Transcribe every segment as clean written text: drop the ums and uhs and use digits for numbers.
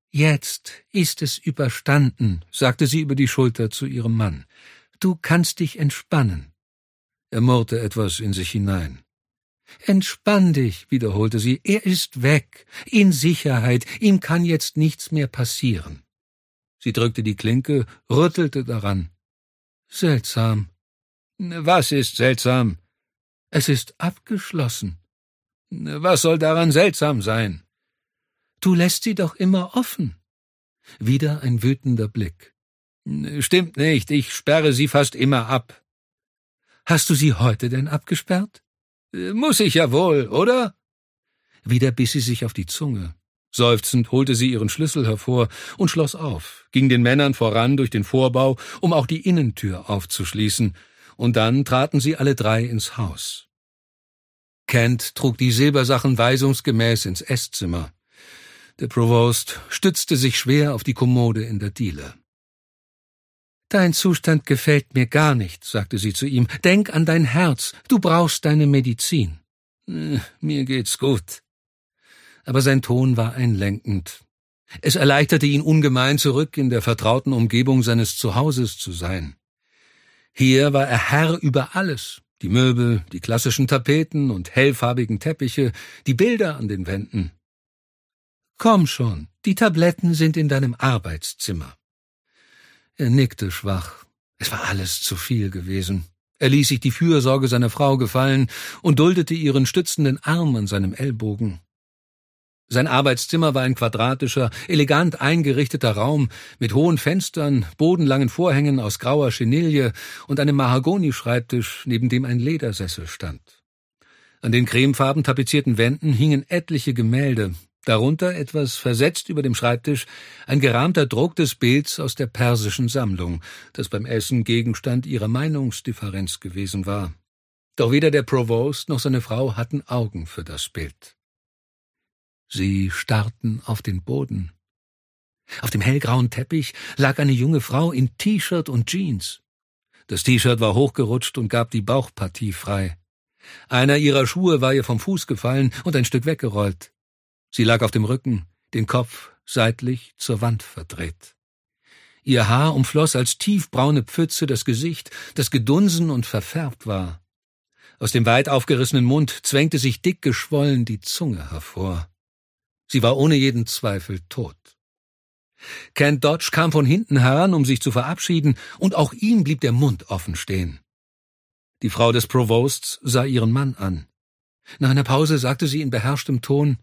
»Jetzt ist es überstanden«, sagte sie über die Schulter zu ihrem Mann. »Du kannst dich entspannen.« Er murrte etwas in sich hinein. »Entspann dich«, wiederholte sie, »er ist weg, in Sicherheit, ihm kann jetzt nichts mehr passieren.« Sie drückte die Klinke, rüttelte daran. »Seltsam.« »Was ist seltsam?« »Es ist abgeschlossen.« »Was soll daran seltsam sein?« »Du lässt sie doch immer offen.« Wieder ein wütender Blick. »Stimmt nicht, ich sperre sie fast immer ab.« »Hast du sie heute denn abgesperrt?« »Muss ich ja wohl, oder?« Wieder biss sie sich auf die Zunge. Seufzend holte sie ihren Schlüssel hervor und schloss auf, ging den Männern voran durch den Vorbau, um auch die Innentür aufzuschließen, und dann traten sie alle drei ins Haus. Kent trug die Silbersachen weisungsgemäß ins Esszimmer. Der Provost stützte sich schwer auf die Kommode in der Diele. »Dein Zustand gefällt mir gar nicht«, sagte sie zu ihm. »Denk an dein Herz, du brauchst deine Medizin.« »Mir geht's gut.« Aber sein Ton war einlenkend. Es erleichterte ihn ungemein, zurück in der vertrauten Umgebung seines Zuhauses zu sein. Hier war er Herr über alles, die Möbel, die klassischen Tapeten und hellfarbigen Teppiche, die Bilder an den Wänden. »Komm schon, die Tabletten sind in deinem Arbeitszimmer.« Er nickte schwach. Es war alles zu viel gewesen. Er ließ sich die Fürsorge seiner Frau gefallen und duldete ihren stützenden Arm an seinem Ellbogen. Sein Arbeitszimmer war ein quadratischer, elegant eingerichteter Raum mit hohen Fenstern, bodenlangen Vorhängen aus grauer Chenille und einem Mahagonischreibtisch, neben dem ein Ledersessel stand. An den cremefarben tapezierten Wänden hingen etliche Gemälde, darunter, etwas versetzt über dem Schreibtisch, ein gerahmter Druck des Bilds aus der persischen Sammlung, das beim Essen Gegenstand ihrer Meinungsdifferenz gewesen war. Doch weder der Provost noch seine Frau hatten Augen für das Bild. Sie starrten auf den Boden. Auf dem hellgrauen Teppich lag eine junge Frau in T-Shirt und Jeans. Das T-Shirt war hochgerutscht und gab die Bauchpartie frei. Einer ihrer Schuhe war ihr vom Fuß gefallen und ein Stück weggerollt. Sie lag auf dem Rücken, den Kopf seitlich zur Wand verdreht. Ihr Haar umfloss als tiefbraune Pfütze das Gesicht, das gedunsen und verfärbt war. Aus dem weit aufgerissenen Mund zwängte sich dick geschwollen die Zunge hervor. Sie war ohne jeden Zweifel tot. Kent Dodge kam von hinten heran, um sich zu verabschieden, und auch ihm blieb der Mund offen stehen. Die Frau des Provosts sah ihren Mann an. Nach einer Pause sagte sie in beherrschtem Ton: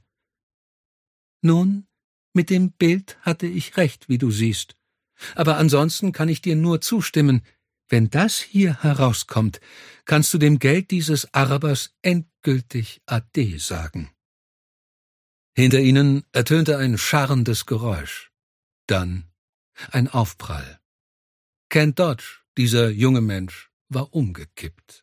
»Nun, mit dem Bild hatte ich recht, wie du siehst. Aber ansonsten kann ich dir nur zustimmen. Wenn das hier herauskommt, kannst du dem Geld dieses Arabers endgültig Ade sagen.« Hinter ihnen ertönte ein scharrendes Geräusch. Dann ein Aufprall. Kent Dodge, dieser junge Mensch, war umgekippt.